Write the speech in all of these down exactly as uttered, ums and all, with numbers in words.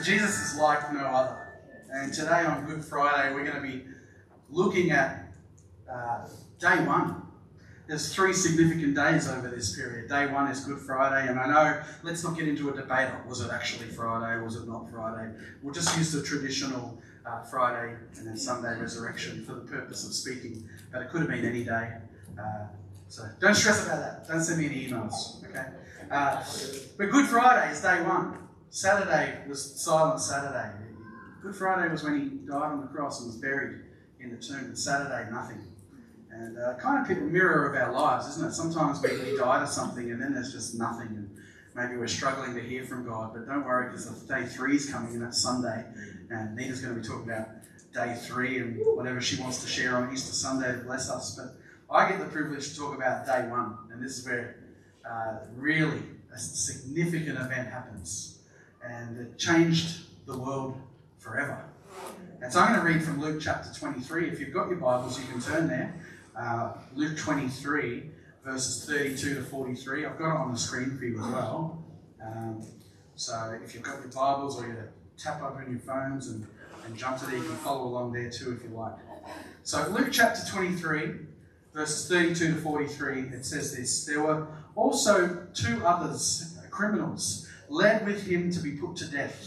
So Jesus is like no other. And today on Good Friday, we're going to be looking at uh, day one. There's three significant days over this period. Day one is Good Friday, and I know, let's not get into a debate on was it actually Friday, was it not Friday. We'll just use the traditional uh, Friday and then Sunday resurrection for the purpose of speaking, but it could have been any day. Uh, so don't stress about that. Don't send me any emails, okay? Uh, but Good Friday is day one. Saturday was Silent Saturday. Good Friday was when he died on the cross and was buried in the tomb, and Saturday, nothing. And uh, kind of a mirror of our lives, isn't it? Sometimes we, we die to something and then there's just nothing, and maybe we're struggling to hear from God. But don't worry, because day three is coming, and that's Sunday. And Nita's going to be talking about day three and whatever she wants to share on Easter Sunday to bless us. But I get the privilege to talk about day one, and this is where uh, really a significant event happens. And it changed the world forever. And so I'm going to read from Luke chapter twenty-three. If you've got your Bibles, you can turn there. Uh, Luke twenty-three, verses thirty-two to forty-three. I've got it on the screen for you as well. Um, so if you've got your Bibles, or you tap open your phones and, and jump to there, you can follow along there too if you like. So Luke chapter twenty-three, verses thirty-two to forty-three, it says this: There were also two others, criminals, led with him to be put to death.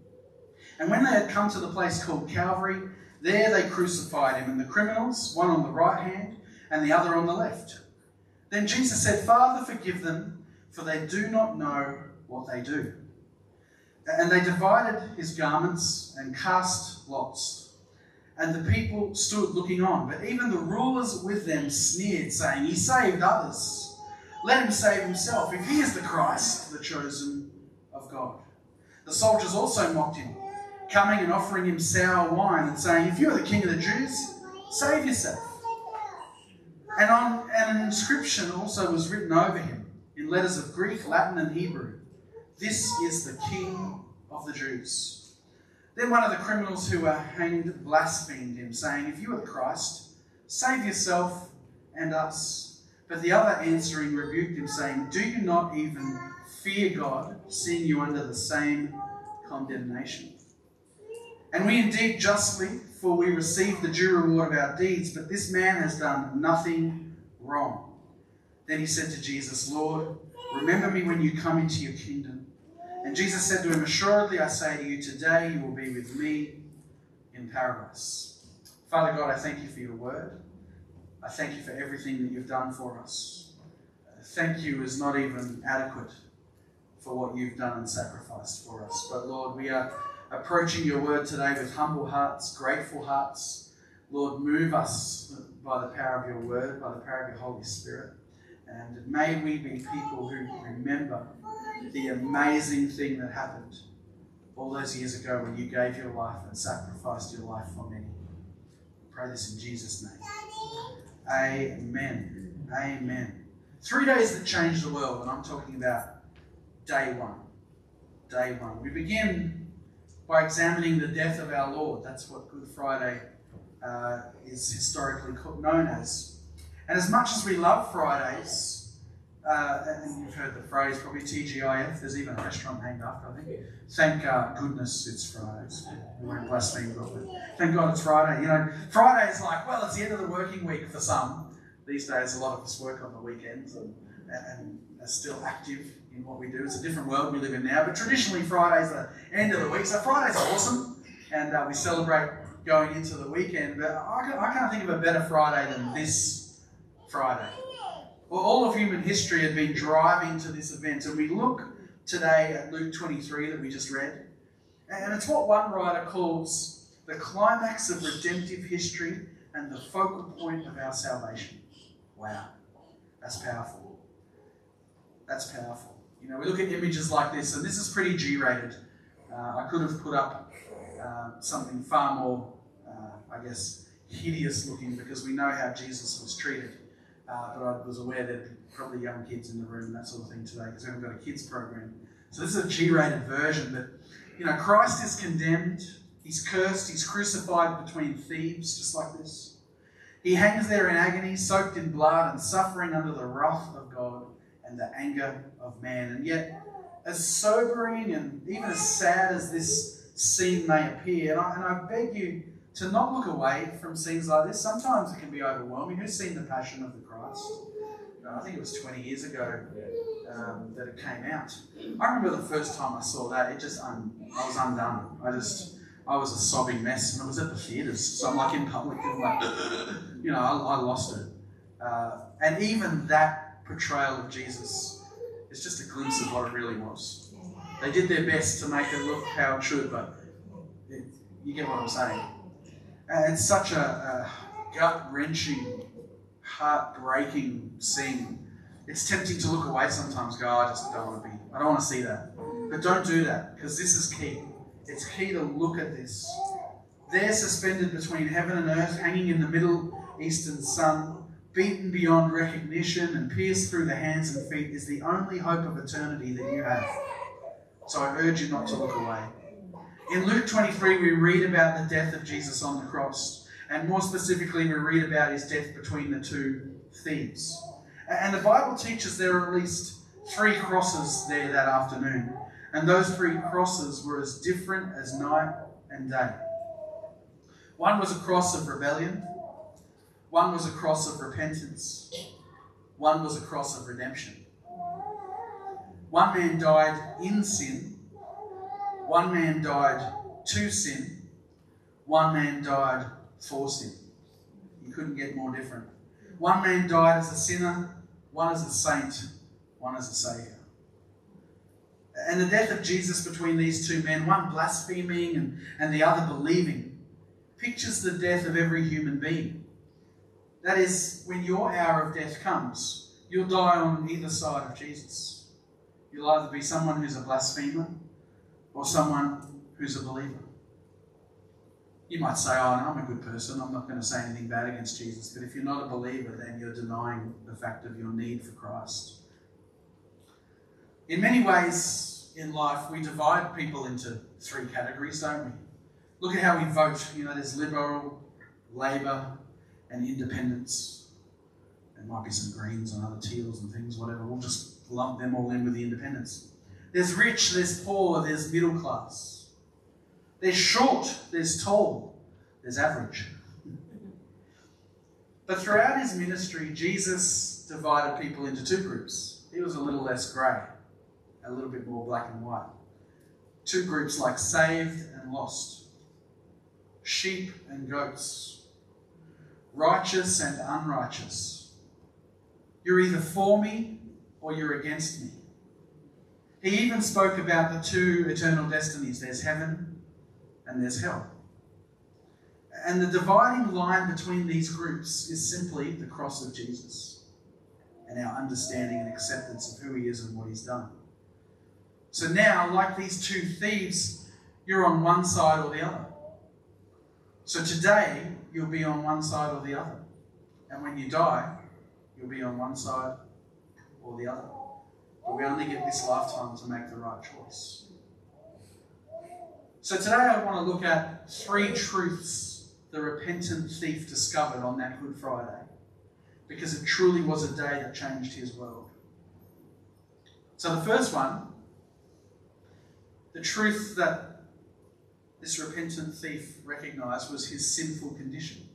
And when they had come to the place called Calvary, there they crucified him, and the criminals, one on the right hand and the other on the left. Then Jesus said, Father, forgive them, for they do not know what they do. And they divided his garments and cast lots. And the people stood looking on, but even the rulers with them sneered, saying, He saved others. Let him save himself, if he is the Christ, the chosen of God. The soldiers also mocked him, coming and offering him sour wine and saying, If you are the king of the Jews, save yourself. And, on, and an inscription also was written over him in letters of Greek, Latin and Hebrew. This is the King of the Jews. Then one of the criminals who were hanged blasphemed him, saying, If you are the Christ, save yourself and us. But the other answering rebuked him, saying, Do you not even fear God, seeing you under the same condemnation? And we indeed justly, for we receive the due reward of our deeds, but this man has done nothing wrong. Then he said to Jesus, Lord, remember me when you come into your kingdom. And Jesus said to him, Assuredly I say to you, today you will be with me in paradise. Father God, I thank you for your word. I thank you for everything that you've done for us. Thank you is not even adequate for what you've done and sacrificed for us. But Lord, we are approaching your word today with humble hearts, grateful hearts. Lord, move us by the power of your word, by the power of your Holy Spirit. And may we be people who remember the amazing thing that happened all those years ago when you gave your life and sacrificed your life for many. We pray this in Jesus' name. Amen. Amen. Three days that changed the world, and I'm talking about day one. Day one. We begin by examining the death of our Lord. That's what Good Friday uh, is historically known as. And as much as we love Fridays, uh, and you've heard the phrase probably T G I F, there's even a restaurant named after, I think. Thank uh, goodness it's Fridays. We won't blaspheme properly. Thank God it's Friday. You know, Friday is like, well, it's the end of the working week for some. These days, a lot of us work on the weekends and, and are still active in what we do. It's a different world we live in now, but traditionally Friday's the end of the week, so Friday's awesome, and uh, we celebrate going into the weekend. But I, I can't think of a better Friday than this Friday. Well, all of human history had been driving to this event, and we look today at Luke twenty-three that we just read, and it's what one writer calls the climax of redemptive history and the focal point of our salvation. Wow, that's powerful. That's powerful. You know, we look at images like this, and this is pretty G-rated. Uh, I could have put up uh, something far more, uh, I guess, hideous looking, because we know how Jesus was treated. Uh, but I was aware that probably young kids in the room, that sort of thing today, because we haven't got a kids program. So this is a G-rated version. But, you know, Christ is condemned. He's cursed. He's crucified between thieves, just like this. He hangs there in agony, soaked in blood and suffering under the wrath of God and the anger of man. And yet, as sobering and even as sad as this scene may appear. And I, and I beg you to not look away from scenes like this. Sometimes it can be overwhelming. Who's seen The Passion of the Christ? I think it was twenty years ago um, that it came out. I remember the first time I saw that, it just, un- I was undone. I just, I was a sobbing mess, and it was at the theatres. So I'm like in public, and like, you know, I, I lost it. Uh, and even that portrayal of Jesus is just a glimpse of what it really was. They did their best to make it look how it should, but it, you get what I'm saying. And it's such a, a gut-wrenching, heart-breaking scene. It's tempting to look away sometimes, go, I just don't want to be, I don't want to see that. But don't do that, because this is key. It's key to look at this. There, suspended between heaven and earth, hanging in the Middle Eastern sun, beaten beyond recognition and pierced through the hands and feet, is the only hope of eternity that you have. So I urge you not to look away. In Luke twenty-three, we read about the death of Jesus on the cross. And more specifically, we read about his death between the two thieves. And the Bible teaches there are at least three crosses there that afternoon. And those three crosses were as different as night and day. One was a cross of rebellion. One was a cross of repentance. One was a cross of redemption. One man died in sin. One man died to sin. One man died for sin. You couldn't get more different. One man died as a sinner, one as a saint, one as a saviour. And the death of Jesus between these two men, one blaspheming and, and the other believing, pictures the death of every human being. That is, when your hour of death comes, you'll die on either side of Jesus. You'll either be someone who's a blasphemer or someone who's a believer. You might say, oh, no, I'm a good person, I'm not going to say anything bad against Jesus. But if you're not a believer, then you're denying the fact of your need for Christ. In many ways in life, we divide people into three categories, don't we? Look at how we vote. You know, there's Liberal, Labor, and Independents. There might be some Greens and other Teals and things, whatever. We'll just lump them all in with the Independents. There's rich, there's poor, there's middle class. There's short, there's tall, there's average. But throughout his ministry, Jesus divided people into two groups. He was a little less grey, a little bit more black and white. Two groups like saved and lost, sheep and goats, righteous and unrighteous. You're either for me or you're against me. He even spoke about the two eternal destinies. There's heaven and there's hell. And the dividing line between these groups is simply the cross of Jesus and our understanding and acceptance of who he is and what he's done. So now, like these two thieves, you're on one side or the other. So today, you'll be on one side or the other. And when you die, you'll be on one side or the other. But we only get this lifetime to make the right choice. So today I want to look at three truths the repentant thief discovered on that Good Friday, because it truly was a day that changed his world. So the first one, the truth that this repentant thief recognised was his sinful condition.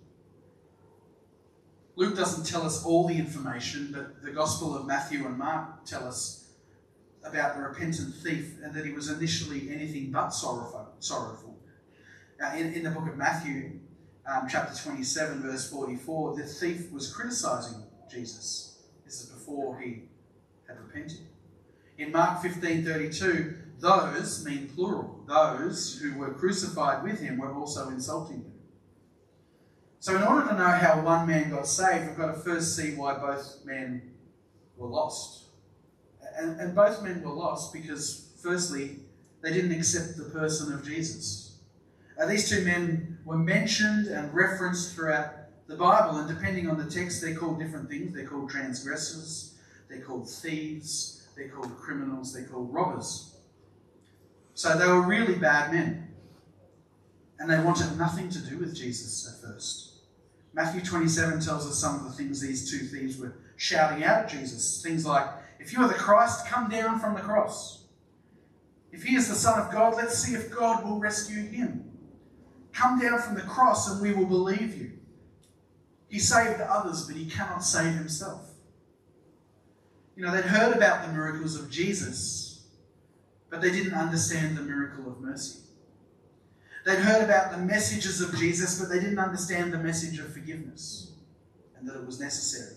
Luke doesn't tell us all the information, but the Gospel of Matthew and Mark tell us about the repentant thief and that he was initially anything but sorrowful. sorrowful. Now, in, in the book of Matthew, um, chapter twenty-seven, verse forty-four, the thief was criticising Jesus. This is before he had repented. In Mark fifteen thirty-two, those mean plural. Those who were crucified with him were also insulting him. So in order to know how one man got saved, we've got to first see why both men were lost. And, and both men were lost because, firstly, they didn't accept the person of Jesus. Uh, these two men were mentioned and referenced throughout the Bible, and depending on the text, they're called different things. They're called transgressors, they're called thieves, they're called criminals, they're called robbers. So they were really bad men. And they wanted nothing to do with Jesus at first. Matthew twenty-seven tells us some of the things these two thieves were shouting out at Jesus. Things like, if you are the Christ, come down from the cross. If he is the Son of God, let's see if God will rescue him. Come down from the cross and we will believe you. He saved others, but he cannot save himself. You know, they'd heard about the miracles of Jesus, but they didn't understand the miracle of mercy. They'd heard about the messages of Jesus, but they didn't understand the message of forgiveness and that it was necessary.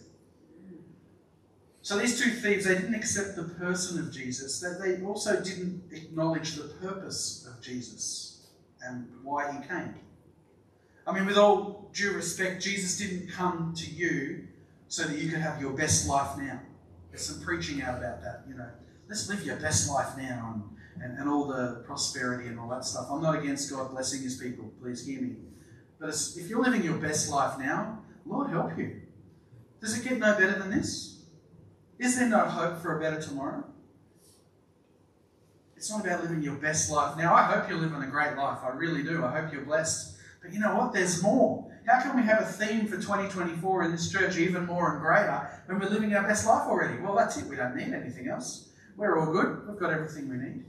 So these two thieves, they didn't accept the person of Jesus. They also didn't acknowledge the purpose of Jesus and why he came. I mean, with all due respect, Jesus didn't come to you so that you could have your best life now. There's some preaching out about that, you know. Let's live your best life now and, and, and all the prosperity and all that stuff. I'm not against God blessing his people, please hear me. But if you're living your best life now, Lord help you. Does it get no better than this? Is there no hope for a better tomorrow? It's not about living your best life now. I hope you're living a great life. I really do. I hope you're blessed. But you know what? There's more. How can we have a theme for twenty twenty-four in this church even more and greater when we're living our best life already? Well, that's it. We don't need anything else. We're all good. We've got everything we need.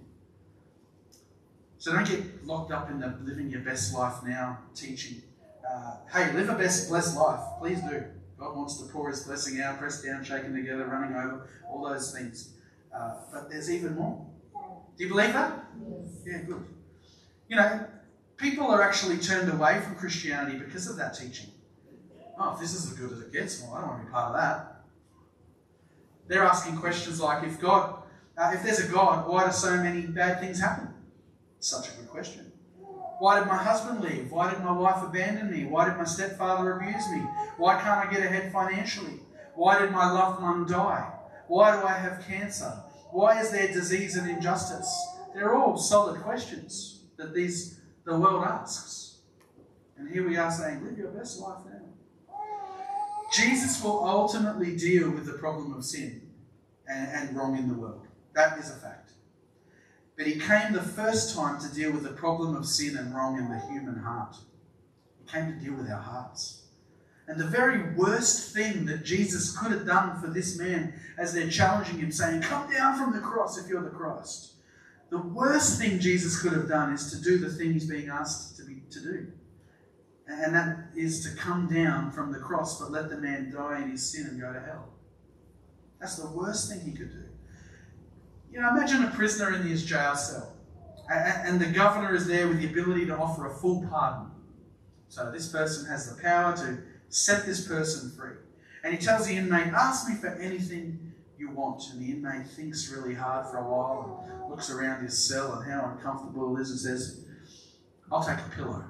So don't get locked up in the living your best life now teaching. Uh, hey, live a best blessed life. Please do. God wants to pour his blessing out, pressed down, shaken together, running over, all those things. Uh, but there's even more. Do you believe that? Yes. Yeah, good. You know, people are actually turned away from Christianity because of that teaching. Oh, if this is as good as it gets, well, I don't want to be part of that. They're asking questions like, if God, uh, if there's a God, why do so many bad things happen? Such a good question. Why did my husband leave? Why did my wife abandon me? Why did my stepfather abuse me? Why can't I get ahead financially? Why did my loved one die? Why do I have cancer? Why is there disease and injustice? They're all solid questions that these the world asks. And here we are saying, live your best life now. Jesus will ultimately deal with the problem of sin and, and wrong in the world. That is a fact. But he came the first time to deal with the problem of sin and wrong in the human heart. He came to deal with our hearts. And the very worst thing that Jesus could have done for this man as they're challenging him, saying, come down from the cross if you're the Christ. The worst thing Jesus could have done is to do the thing he's being asked to, be, to do. And that is to come down from the cross, but let the man die in his sin and go to hell. That's the worst thing he could do. You know, imagine a prisoner in his jail cell, and the governor is there with the ability to offer a full pardon. So this person has the power to set this person free. And he tells the inmate, ask me for anything you want. And the inmate thinks really hard for a while and looks around his cell and how uncomfortable it is and says, I'll take a pillow.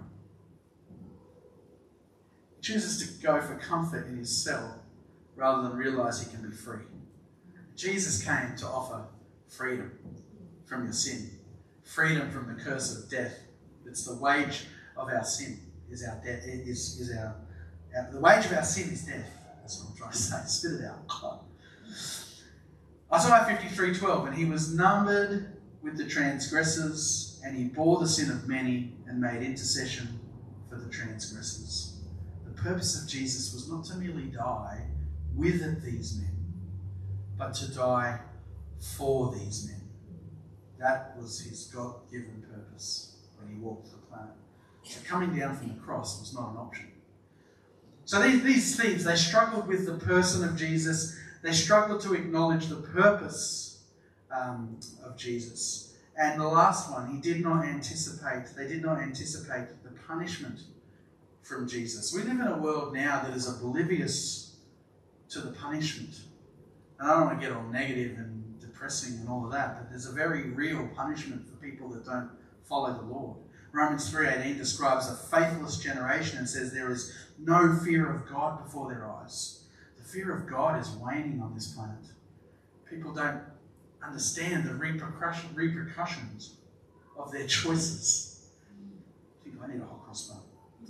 He chooses to go for comfort in his cell rather than realise he can be free. Jesus came to offer freedom from your sin, freedom from the curse of death. It's the wage of our sin is our death. Is is our, our the wage of our sin is death. That's what I'm trying to say. Spit it out. Isaiah fifty-three twelve, and he was numbered with the transgressors, and he bore the sin of many and made intercession for the transgressors. The purpose of Jesus was not to merely die with these men, but to die for these men. That was his God-given purpose when he walked the planet. So coming down from the cross was not an option. So these, these thieves, they struggled with the person of Jesus. They struggled to acknowledge the purpose um, of Jesus. And the last one, he did not anticipate, they did not anticipate the punishment from Jesus. We live in a world now that is oblivious to the punishment. And I don't want to get all negative and depressing and all of that, but there's a very real punishment for people that don't follow the Lord. Romans three eighteen describes a faithless generation and says there is no fear of God before their eyes. The fear of God is waning on this planet. People don't understand the repercussion, repercussions of their choices. I think I need a hot cross bun.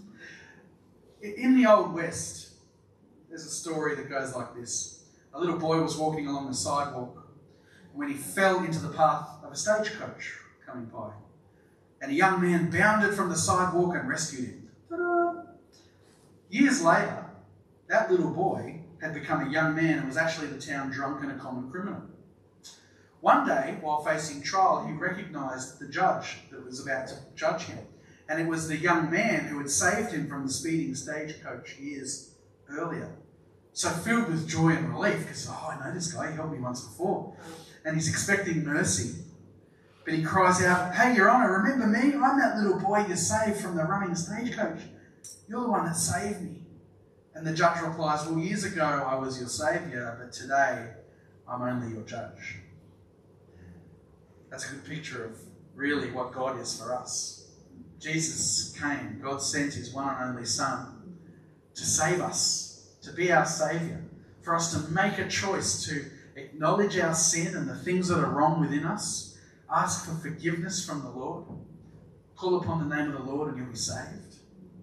In the Old West, there's a story that goes like this. A little boy was walking along the sidewalk when he fell into the path of a stagecoach coming by. And a young man bounded from the sidewalk and rescued him. Ta-da! Years later, that little boy had become a young man and was actually the town drunk and a common criminal. One day, while facing trial, he recognised the judge that was about to judge him. And it was the young man who had saved him from the speeding stagecoach years earlier. So filled with joy and relief, because, oh, I know this guy, he helped me once before. And he's expecting mercy. But he cries out, "Hey, Your Honour, remember me? I'm that little boy you saved from the running stagecoach. You're the one that saved me." And the judge replies, "Well, years ago I was your saviour, but today I'm only your judge." That's a good picture of really what God is for us. Jesus came, God sent his one and only Son to save us, to be our Saviour, for us to make a choice to acknowledge our sin and the things that are wrong within us, ask for forgiveness from the Lord, call upon the name of the Lord and you'll be saved.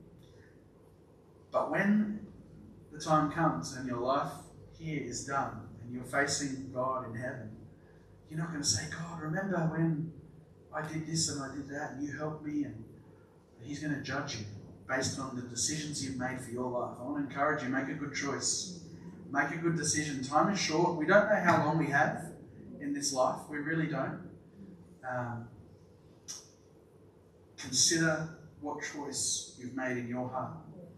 But when the time comes and your life here is done and you're facing God in heaven, you're not going to say, "God, remember when I did this and I did that and you helped me," and he's going to judge you based on the decisions you've made for your life. I want to encourage you, make a good choice. Make a good decision. Time is short. We don't know how long we have in this life. We really don't. Um, consider what choice you've made in your heart.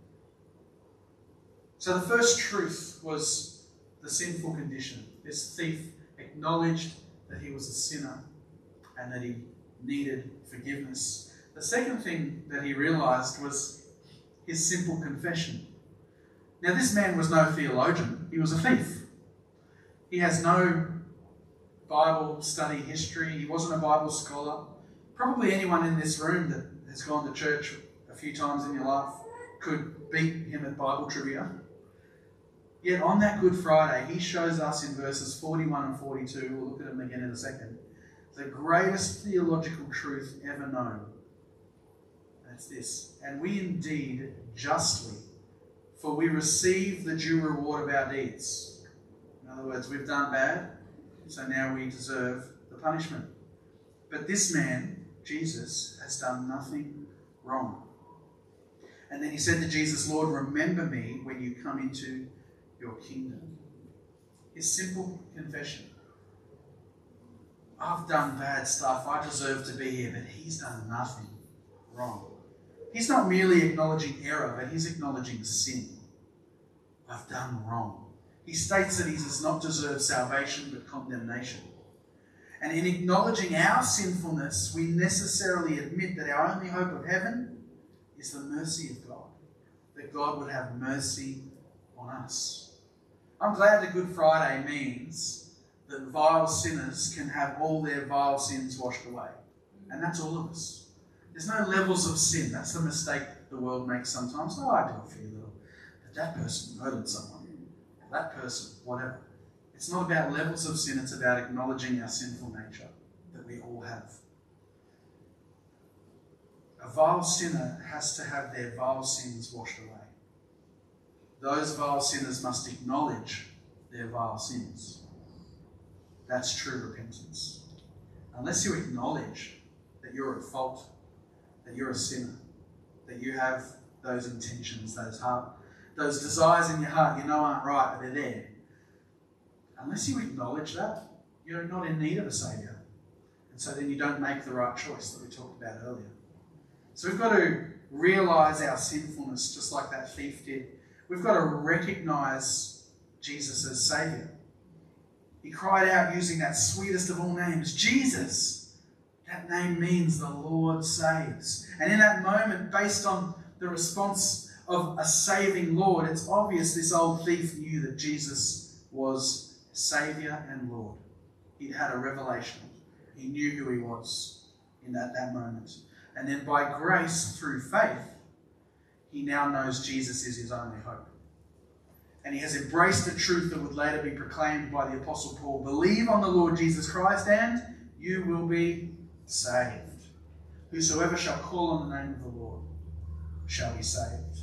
So the first truth was the sinful condition. This thief acknowledged that he was a sinner and that he needed forgiveness. The second thing that he realised was his simple confession. Now, this man was no theologian. He was a thief. He has no Bible study history. He wasn't a Bible scholar. Probably anyone in this room that has gone to church a few times in your life could beat him at Bible trivia. Yet on that Good Friday, he shows us in verses forty-one and forty-two, we'll look at them again in a second, the greatest theological truth ever known. That's this: "And we indeed justly, for we receive the due reward of our deeds." In other words, we've done bad, so now we deserve the punishment. But this man, Jesus, has done nothing wrong. And then he said to Jesus, "Lord, remember me when you come into your kingdom." His simple confession. I've done bad stuff. I deserve to be here, but he's done nothing wrong. He's not merely acknowledging error, but he's acknowledging sin. I've done wrong. He states that he does not deserve salvation, but condemnation. And in acknowledging our sinfulness, we necessarily admit that our only hope of heaven is the mercy of God. That God would have mercy on us. I'm glad that Good Friday means that vile sinners can have all their vile sins washed away. And that's all of us. There's no levels of sin. That's the mistake the world makes sometimes. Oh, I do a few little. But that person murdered someone. That person, whatever. It's not about levels of sin. It's about acknowledging our sinful nature that we all have. A vile sinner has to have their vile sins washed away. Those vile sinners must acknowledge their vile sins. That's true repentance. Unless you acknowledge that you're at fault, that you're a sinner, that you have those intentions, those heart, those desires in your heart you know aren't right, but they're there. Unless you acknowledge that, you're not in need of a saviour. And so then you don't make the right choice that we talked about earlier. So we've got to realise our sinfulness just like that thief did. We've got to recognise Jesus as Saviour. He cried out using that sweetest of all names, Jesus. That name means the Lord saves. And in that moment, based on the response of a saving Lord, it's obvious this old thief knew that Jesus was Saviour and Lord. He'd had a revelation. He knew who he was in that, that moment. And then by grace, through faith, he now knows Jesus is his only hope. And he has embraced the truth that would later be proclaimed by the Apostle Paul. Believe on the Lord Jesus Christ and you will be saved. Whosoever shall call on the name of the Lord shall be saved.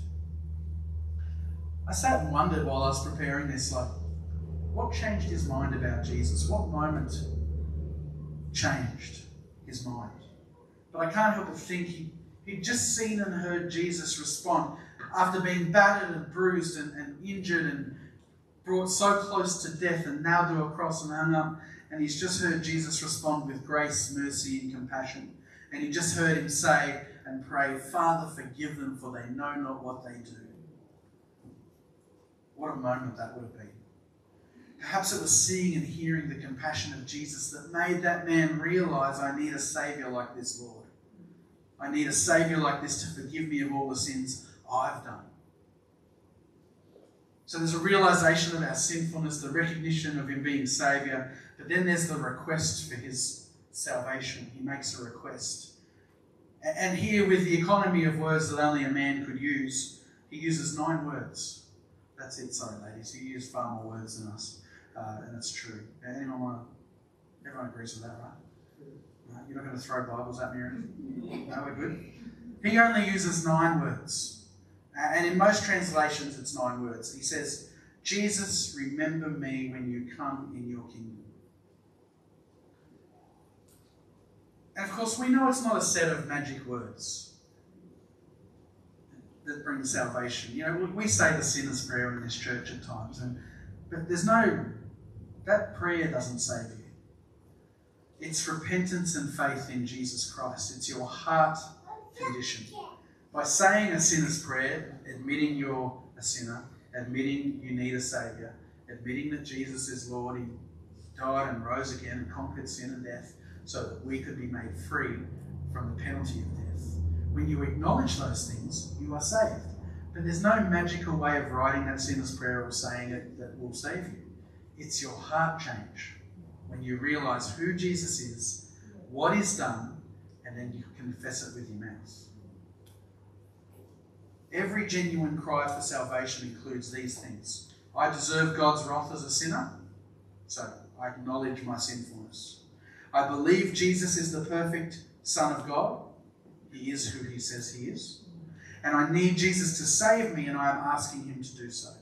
I sat and wondered while I was preparing this, like, what changed his mind about Jesus? What moment changed his mind? But I can't help but think he, he'd just seen and heard Jesus respond after being battered and bruised and, and injured and brought so close to death and nailed to a cross and hung up. and he's just heard Jesus respond with grace, mercy, and compassion. And he just heard him say and pray, Father, forgive them, for they know not what they do. What a moment that would have been. Perhaps it was seeing and hearing the compassion of Jesus that made that man realise, I need a Saviour like this, Lord. I need a Saviour like this to forgive me of all the sins I've done. So there's a realisation of our sinfulness, the recognition of him being Saviour, but then there's the request for his salvation. He makes a request. And here, with the economy of words that only a man could use, he uses nine words. That's it, sorry ladies, he used far more words than us. Uh, and it's true. Anyone want to, everyone agrees with that, right? right? You're not going to throw Bibles at me or anything? No, we're good. He only uses nine words. And in most translations, it's nine words. He says, Jesus, remember me when you come in your kingdom. And of course, we know it's not a set of magic words that bring salvation. You know, we say the sinner's prayer in this church at times, and but there's no, that prayer doesn't save you. It's repentance and faith in Jesus Christ. It's your heart condition. By saying a sinner's prayer, admitting you're a sinner, admitting you need a Saviour, admitting that Jesus is Lord, he died and rose again and conquered sin and death so that we could be made free from the penalty of death. When you acknowledge those things, you are saved. But there's no magical way of writing that sinner's prayer or saying it that will save you. It's your heart change. When you realise who Jesus is, what he's done, and then you confess it with your mouth. Every genuine cry for salvation includes these things. I deserve God's wrath as a sinner, so I acknowledge my sinfulness. I believe Jesus is the perfect Son of God. He is who he says he is. And I need Jesus to save me, and I am asking him to do so.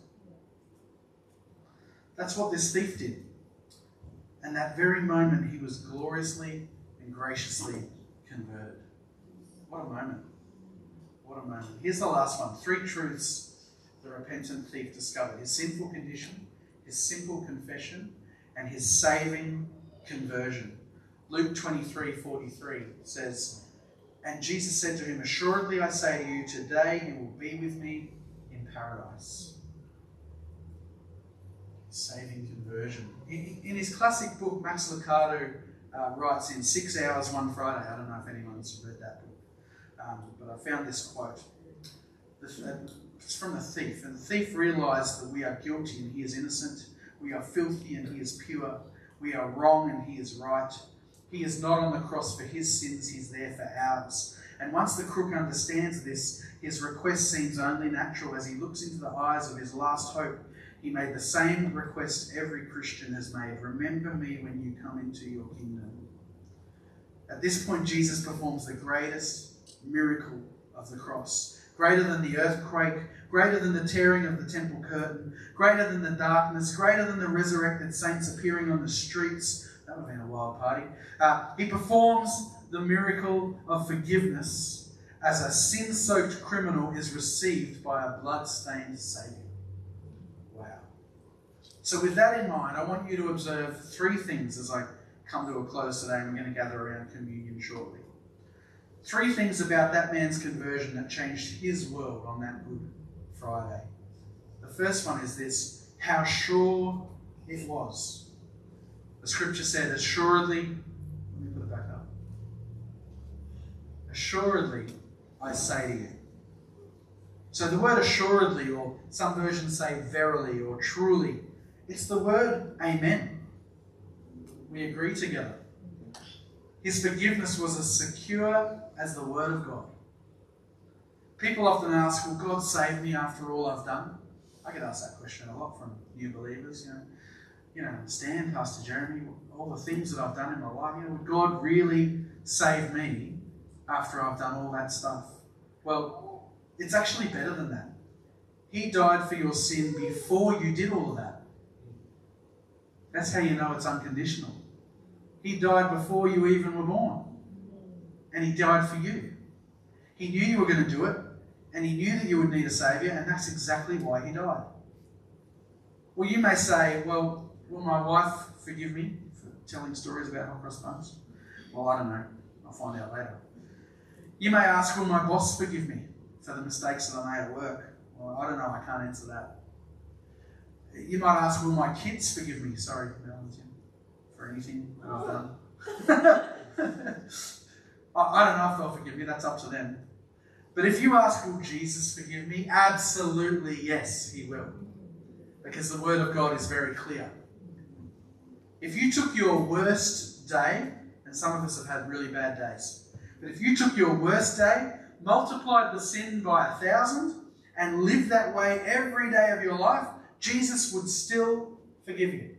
That's what this thief did. And that very moment, he was gloriously and graciously converted. What a moment. What a moment. Here's the last one. Three truths the repentant thief discovered. His sinful condition, his simple confession, and his saving conversion. Luke twenty-three forty-three says, and Jesus said to him, assuredly I say to you, today you will be with me in paradise. Saving conversion. In, in his classic book, Max Lucado uh, writes in Six Hours One Friday. I don't know if anyone's read that book. Um, but I found this quote. It's from a thief. And the thief realised that we are guilty and he is innocent. We are filthy and he is pure. We are wrong and he is right. He is not on the cross for his sins, he's there for ours. And once the crook understands this, his request seems only natural. As he looks into the eyes of his last hope, he made the same request every Christian has made. Remember me when you come into your kingdom. At this point, Jesus performs the greatest miracle of the cross. Greater than the earthquake, greater than the tearing of the temple curtain, greater than the darkness, greater than the resurrected saints appearing on the streets. That would have been a wild party. Uh, he performs the miracle of forgiveness as a sin-soaked criminal is received by a blood-stained Saviour. Wow. So with that in mind, I want you to observe three things as I come to a close today, and we're going to gather around communion shortly. Three things about that man's conversion that changed his world on that Good Friday. The first one is this, how sure it was. The scripture said, assuredly, let me put it back up. Assuredly, I say to you. So the word assuredly, or some versions say verily or truly, it's the word amen. We agree together. His forgiveness was as secure as the word of God. People often ask, will God save me after all I've done? I get asked that question a lot from new believers. You know, you don't understand, Pastor Jeremy, all the things that I've done in my life. You know, would God really save me after I've done all that stuff? Well, it's actually better than that. He died for your sin before you did all of that. That's how you know it's unconditional. He died before you even were born. And he died for you. He knew you were going to do it. And he knew that you would need a Saviour. And that's exactly why he died. Well, you may say, well, will my wife forgive me telling stories about hot cross buns? Well, I don't know. I'll find out later. You may ask, will my boss forgive me for the mistakes that I made at work? Well, I don't know. I can't answer that. You might ask, will my kids forgive me? Sorry, Valentin, for anything that I've done. I, I don't know if they'll forgive me. That's up to them. But if you ask, will Jesus forgive me? Absolutely, yes, he will. Because the word of God is very clear. If you took your worst day, and some of us have had really bad days, but if you took your worst day, multiplied the sin by a thousand, and lived that way every day of your life, Jesus would still forgive you.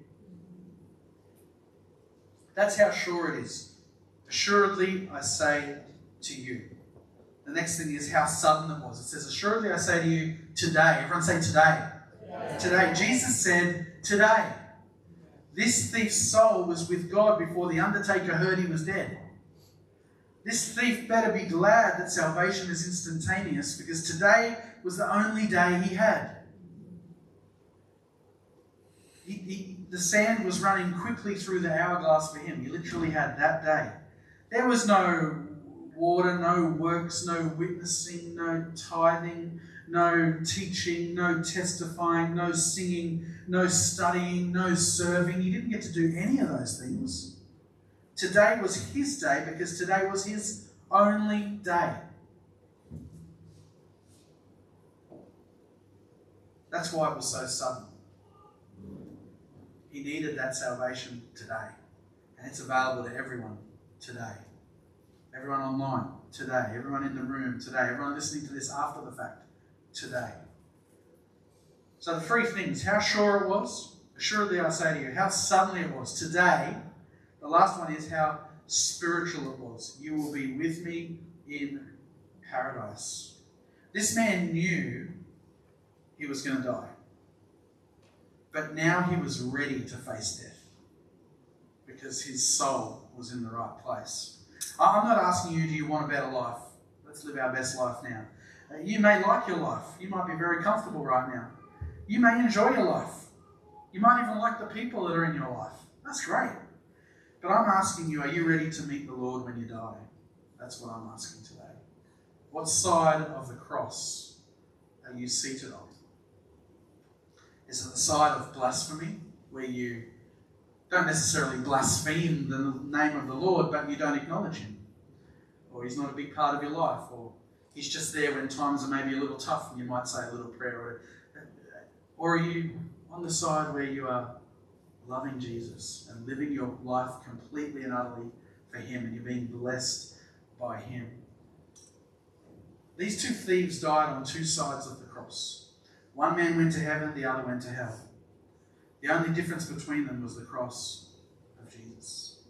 That's how sure it is. Assuredly, I say to you. The next thing is how sudden it was. It says, assuredly, I say to you today. Everyone say today. Today. Today. Jesus said, today. This thief's soul was with God before the undertaker heard he was dead. This thief better be glad that salvation is instantaneous, because today was the only day he had. He, he, the sand was running quickly through the hourglass for him. He literally had that day. There was no water, no works, no witnessing, no tithing, no teaching, no testifying, no singing, no studying, no serving. He didn't get to do any of those things. Today was his day because today was his only day. That's why it was so sudden. He needed that salvation today. And it's available to everyone today. Everyone online today. Everyone in the room today. Everyone listening to this after the fact today. So the three things. How sure it was. Assuredly I say to you. How suddenly it was. Today. The last one is how spiritual it was. You will be with me in paradise. This man knew he was going to die. But now he was ready to face death. Because his soul was in the right place. I'm not asking you, do you want a better life? Let's live our best life now. You may like your life. You might be very comfortable right now. You may enjoy your life. You might even like the people that are in your life. That's great. But I'm asking you, are you ready to meet the Lord when you die? That's what I'm asking today. What side of the cross are you seated on? Is it the side of blasphemy, where you don't necessarily blaspheme the name of the Lord, but you don't acknowledge him? Or he's not a big part of your life, or he's just there when times are maybe a little tough and you might say a little prayer. Or are you on the side where you are loving Jesus and living your life completely and utterly for him, and you're being blessed by him? These two thieves died on two sides of the cross. One man went to heaven, the other went to hell. The only difference between them was the cross of Jesus.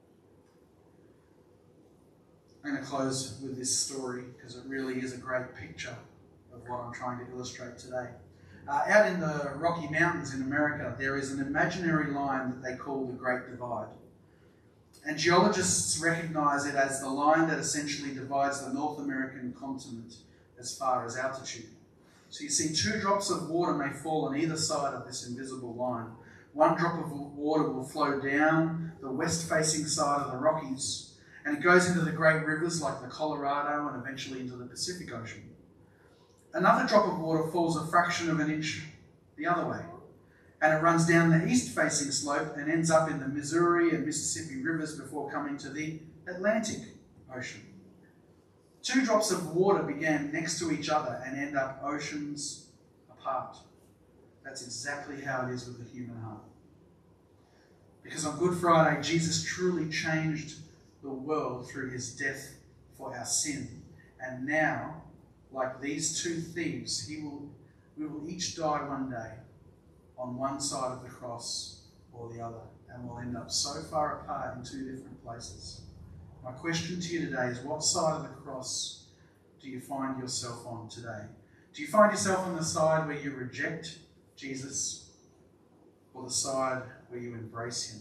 I'm going to close with this story because it really is a great picture of what I'm trying to illustrate today. Uh, out in the Rocky Mountains in America, there is an imaginary line that they call the Great Divide. And geologists recognise it as the line that essentially divides the North American continent as far as altitude. So you see, two drops of water may fall on either side of this invisible line. One drop of water will flow down the west-facing side of the Rockies, and it goes into the great rivers like the Colorado and eventually into the Pacific Ocean. Another drop of water falls a fraction of an inch the other way, and it runs down the east-facing slope and ends up in the Missouri and Mississippi rivers before coming to the Atlantic Ocean. Two drops of water began next to each other and end up oceans apart. That's exactly how it is with the human heart. Because on Good Friday, Jesus truly changed the world through his death for our sin. And now, like these two thieves, he will, we will each die one day on one side of the cross or the other. And we'll end up so far apart in two different places. My question to you today is, what side of the cross do you find yourself on today? Do you find yourself on the side where you reject Jesus, or the side where you embrace him?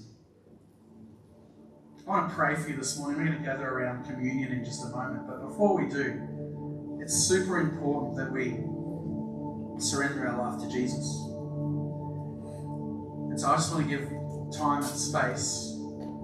I want to pray for you this morning. We're going to gather around communion in just a moment. But before we do, it's super important that we surrender our life to Jesus. And so I just want to give time and space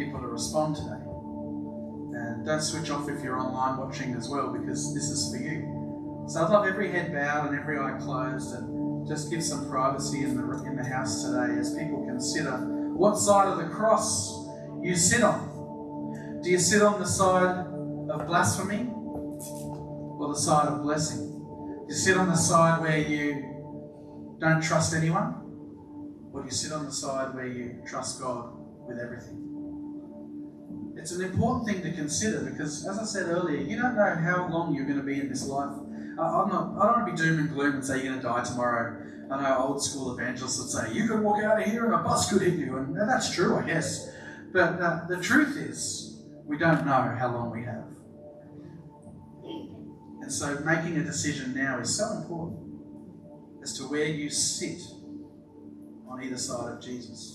people to respond today. And don't switch off if you're online watching as well, because this is for you. So I'd love every head bowed and every eye closed, and just give some privacy in the in the house today as people consider what side of the cross you sit on. Do you sit on the side of blasphemy or the side of blessing? Do you sit on the side where you don't trust anyone, or do you sit on the side where you trust God with everything? It's an important thing to consider, because, as I said earlier, you don't know how long you're going to be in this life. I'm not, I don't want to be doom and gloom and say you're going to die tomorrow. I know old school evangelists would say, you could walk out of here and a bus could hit you. And that's true, I guess. But uh, the truth is, we don't know how long we have. And so making a decision now is so important as to where you sit on either side of Jesus.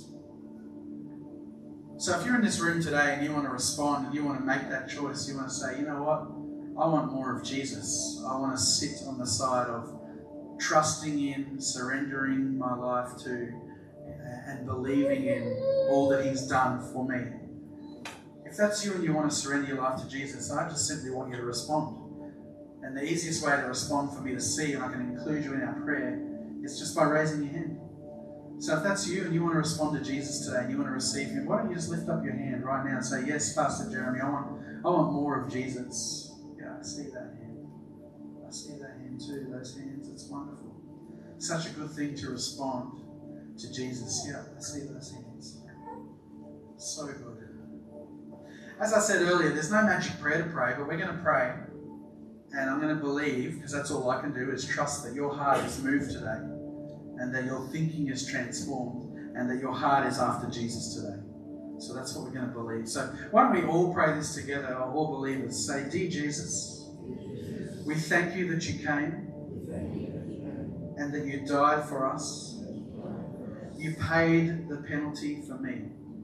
So if you're in this room today and you want to respond and you want to make that choice, you want to say, you know what? I want more of Jesus. I want to sit on the side of trusting in, surrendering my life to, and believing in all that He's done for me. If that's you and you want to surrender your life to Jesus, I just simply want you to respond. And the easiest way to respond for me to see, and I can include you in our prayer, is just by raising your hand. So if that's you and you want to respond to Jesus today and you want to receive Him, why don't you just lift up your hand right now and say, yes, Pastor Jeremy, I want, I want more of Jesus. Yeah, I see that hand. I see that hand too, those hands. It's wonderful. Such a good thing to respond to Jesus. Yeah, I see those hands. So good. As I said earlier, there's no magic prayer to pray, but we're going to pray. And I'm going to believe, because that's all I can do, is trust that your heart is moved today, and that your thinking is transformed, and that your heart is after Jesus today. So that's what we're going to believe. So why don't we all pray this together, all believers. Say, Dear Jesus, we thank you that you came and that you died for us. You paid the penalty for me,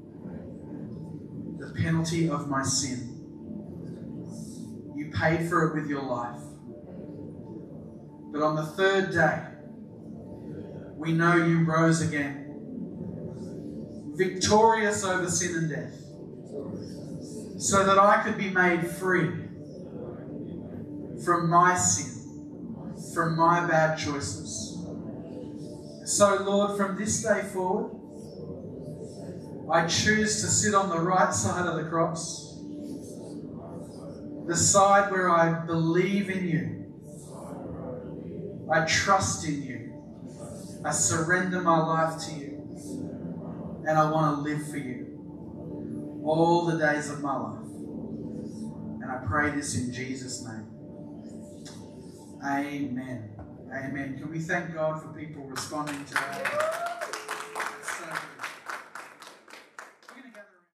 the penalty of my sin. You paid for it with your life. But on the third day, we know you rose again, victorious over sin and death, so that I could be made free from my sin, from my bad choices. So, Lord, from this day forward, I choose to sit on the right side of the cross, the side where I believe in you, I trust in you, I surrender my life to you, and I want to live for you all the days of my life. And I pray this in Jesus' name. Amen. Amen. Can we thank God for people responding today?